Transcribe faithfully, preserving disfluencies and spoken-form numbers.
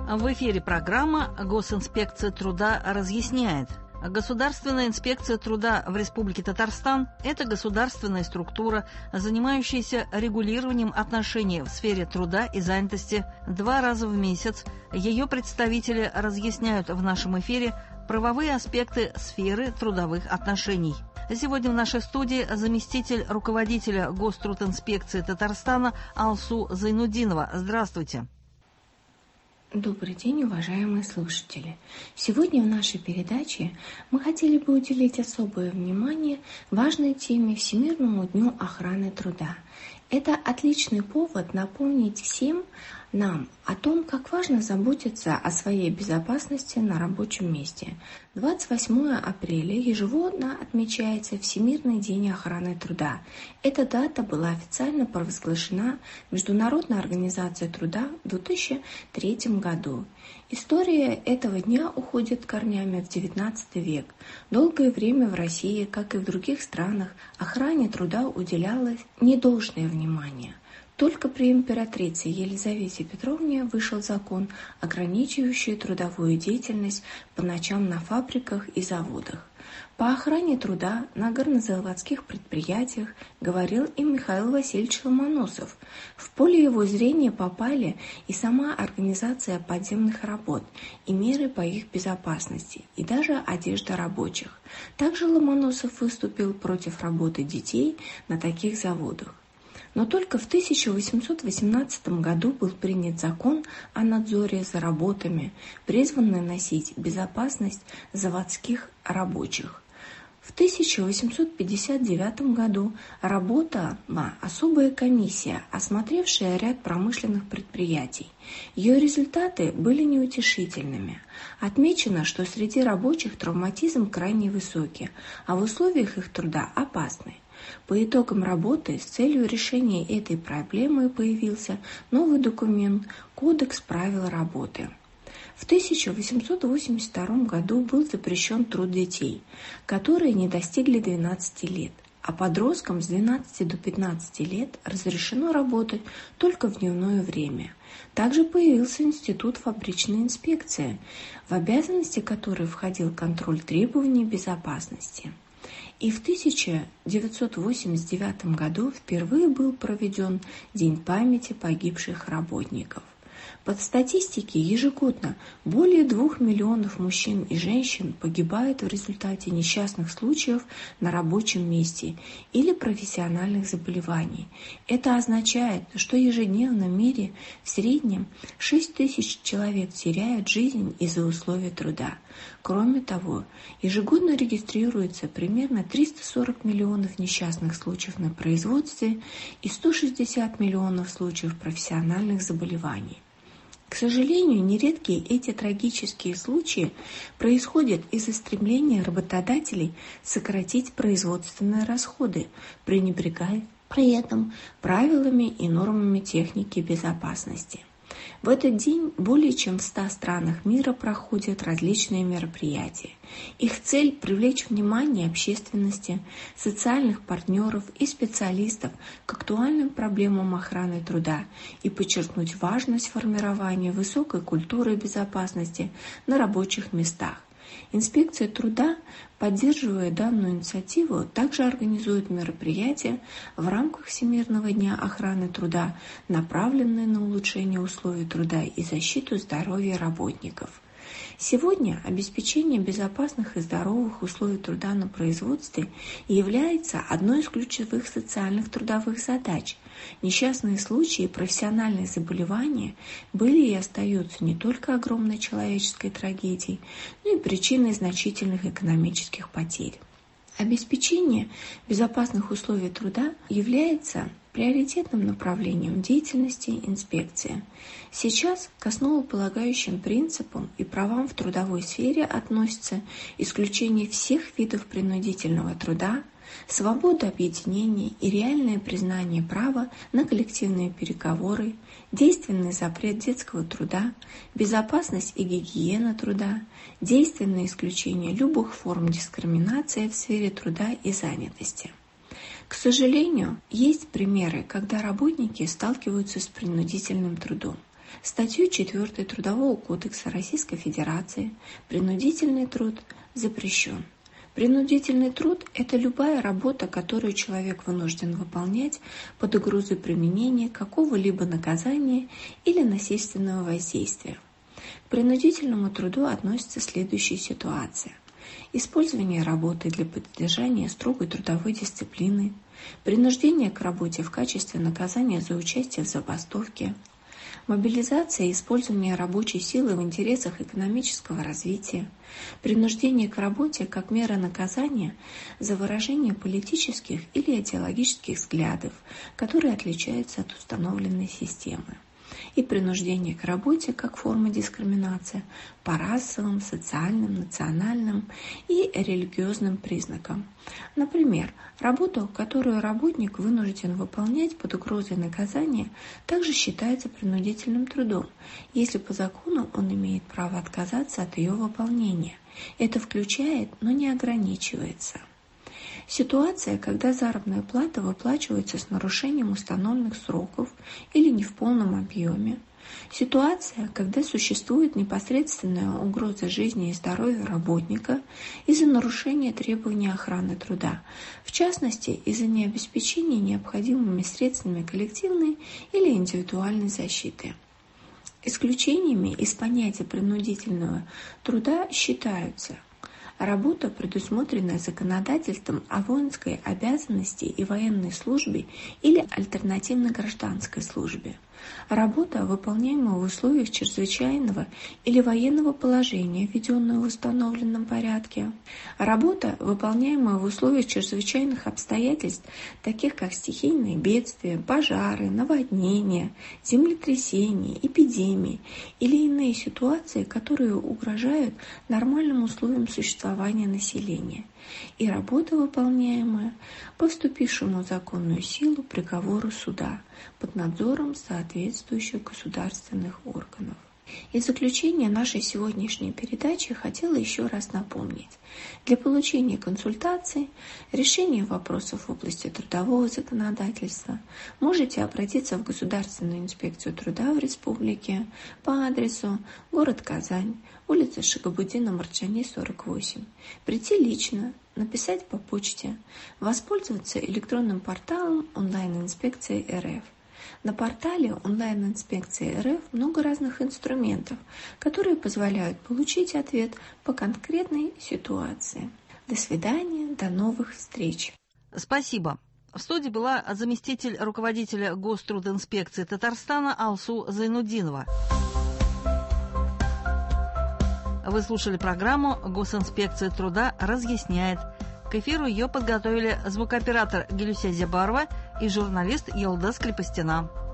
В эфире программа «Госинспекция труда разъясняет». Государственная инспекция труда в Республике Татарстан – это государственная структура, занимающаяся регулированием отношений в сфере труда и занятости. Два раза в месяц ее представители разъясняют в нашем эфире правовые аспекты сферы трудовых отношений. Сегодня в нашей студии заместитель руководителя Гострудинспекции Татарстана Алсу Зайнудинова. Здравствуйте. Добрый день, уважаемые слушатели! Сегодня в нашей передаче мы хотели бы уделить особое внимание важной теме Всемирному дню охраны труда. Это отличный повод напомнить всем нам о том, как важно заботиться о своей безопасности на рабочем месте. двадцать восьмого апреля ежегодно отмечается Всемирный день охраны труда. Эта дата была официально провозглашена Международной организацией труда в две тысячи третьем году. История этого дня уходит корнями в девятнадцатый век. Долгое время в России, как и в других странах, охране труда уделялось недолжное внимание. Только при императрице Елизавете Петровне вышел закон, ограничивающий трудовую деятельность по ночам на фабриках и заводах. По охране труда на горнозаводских предприятиях говорил и Михаил Васильевич Ломоносов. В поле его зрения попали и сама организация подземных работ, и меры по их безопасности, и даже одежда рабочих. Также Ломоносов выступил против работы детей на таких заводах. Но только в тысяча восемьсот восемнадцатом году был принят закон о надзоре за работами, призванный носить безопасность заводских рабочих. В тысяча восемьсот пятьдесят девятом году работала особая комиссия, осмотревшая ряд промышленных предприятий. Ее результаты были неутешительными. Отмечено, что среди рабочих травматизм крайне высокий, а в условиях их труда опасный. По итогам работы с целью решения этой проблемы появился новый документ «Кодекс правил работы». В тысяча восемьсот восемьдесят втором году был запрещен труд детей, которые не достигли двенадцати лет, а подросткам с двенадцати до пятнадцати лет разрешено работать только в дневное время. Также появился институт фабричной инспекции, в обязанности которой входил контроль требований безопасности. И в тысяча девятьсот восемьдесят девятом году впервые был проведен День памяти погибших работников. По статистике, ежегодно более двух миллионов мужчин и женщин погибают в результате несчастных случаев на рабочем месте или профессиональных заболеваний. Это означает, что ежедневно в мире в среднем шесть тысяч человек теряют жизнь из-за условий труда. Кроме того, ежегодно регистрируется примерно триста сорок миллионов несчастных случаев на производстве и сто шестьдесят миллионов случаев профессиональных заболеваний. К сожалению, нередки эти трагические случаи происходят из-за стремления работодателей сократить производственные расходы, пренебрегая при этом правилами и нормами техники безопасности. В этот день более чем в ста странах мира проходят различные мероприятия. Их цель – привлечь внимание общественности, социальных партнеров и специалистов к актуальным проблемам охраны труда и подчеркнуть важность формирования высокой культуры безопасности на рабочих местах. Инспекция труда, поддерживая данную инициативу, также организует мероприятия в рамках Всемирного дня охраны труда, направленные на улучшение условий труда и защиту здоровья работников. Сегодня обеспечение безопасных и здоровых условий труда на производстве является одной из ключевых социальных трудовых задач. Несчастные случаи и профессиональные заболевания были и остаются не только огромной человеческой трагедией, но и причиной значительных экономических потерь. Обеспечение безопасных условий труда является приоритетным направлением деятельности инспекции. Сейчас к основополагающим принципам и правам в трудовой сфере относятся исключение всех видов принудительного труда, свобода объединения и реальное признание права на коллективные переговоры, действенный запрет детского труда, безопасность и гигиена труда, действенное исключение любых форм дискриминации в сфере труда и занятости. К сожалению, есть примеры, когда работники сталкиваются с принудительным трудом. статью четвёртой Трудового кодекса Российской Федерации принудительный труд запрещен. Принудительный труд – это любая работа, которую человек вынужден выполнять под угрозой применения какого-либо наказания или насильственного воздействия. К принудительному труду относятся следующие ситуации: использование работы для поддержания строгой трудовой дисциплины, принуждение к работе в качестве наказания за участие в забастовке, мобилизация и использование рабочей силы в интересах экономического развития, принуждение к работе как мера наказания за выражение политических или идеологических взглядов, которые отличаются от установленной системы, и принуждение к работе как форма дискриминации по расовым, социальным, национальным и религиозным признакам. Например, работу, которую работник вынужден выполнять под угрозой наказания, также считается принудительным трудом, если по закону он имеет право отказаться от ее выполнения. Это включает, но не ограничивается. Ситуация, когда заработная плата выплачивается с нарушением установленных сроков или не в полном объеме. Ситуация, когда существует непосредственная угроза жизни и здоровья работника из-за нарушения требований охраны труда, в частности, из-за необеспечения необходимыми средствами коллективной или индивидуальной защиты. Исключениями из понятия принудительного труда считаются: работа, предусмотренная законодательством о воинской обязанности и военной службе или альтернативной гражданской службе. Работа, выполняемая в условиях чрезвычайного или военного положения, введенного в установленном порядке. Работа, выполняемая в условиях чрезвычайных обстоятельств, таких как стихийные бедствия, пожары, наводнения, землетрясения, эпидемии или иные ситуации, которые угрожают нормальным условиям существования населения. И работа, выполняемая по вступившему в законную силу приговору суда под надзором соответствующих государственных органов. И в заключение нашей сегодняшней передачи хотела еще раз напомнить: для получения консультаций, решения вопросов в области трудового законодательства можете обратиться в Государственную инспекцию труда в республике по адресу город Казань, улица Шагабуддина Марджани, сорок восемь, прийти лично, написать по почте, воспользоваться электронным порталом онлайн-инспекции эр эф. На портале онлайн-инспекции эр эф много разных инструментов, которые позволяют получить ответ по конкретной ситуации. До свидания, до новых встреч. Спасибо. В студии была заместитель руководителя Гострудинспекции Татарстана Алсу Зайнуддинова. Вы слушали программу «Госинспекция труда разъясняет». К эфиру ее подготовили звукооператор Гелюся Зябарова и журналист Елдас Крепостина.